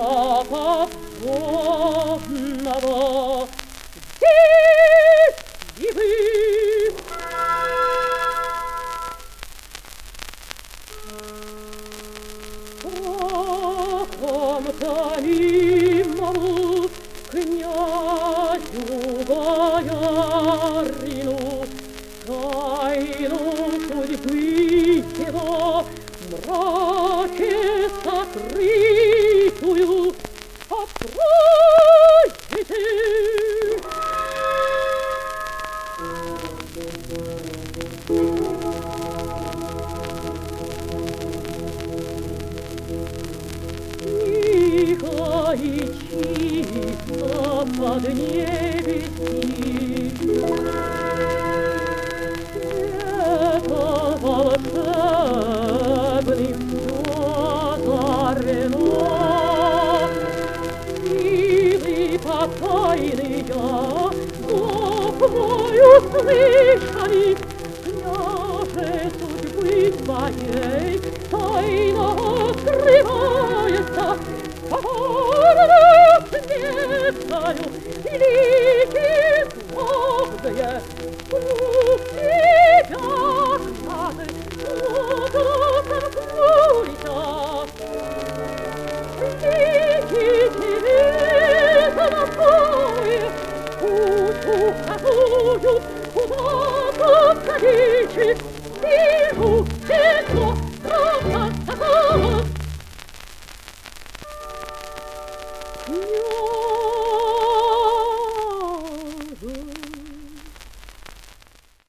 запасного здесь и вы. Страхом таимому князю боярину тайну судьбы его в мраке сокрытую откройте. Тихо и чисто под небеси это волшебным всё озарено. Силы потайные зов мой услышали, княже судьбы твоей тайна открывается. Коварно смертью великим огнее круг тебя сады лотосом круйся. Лики тебе знакомые путь указуют, куда тут ходичи вижу тепло страха такого.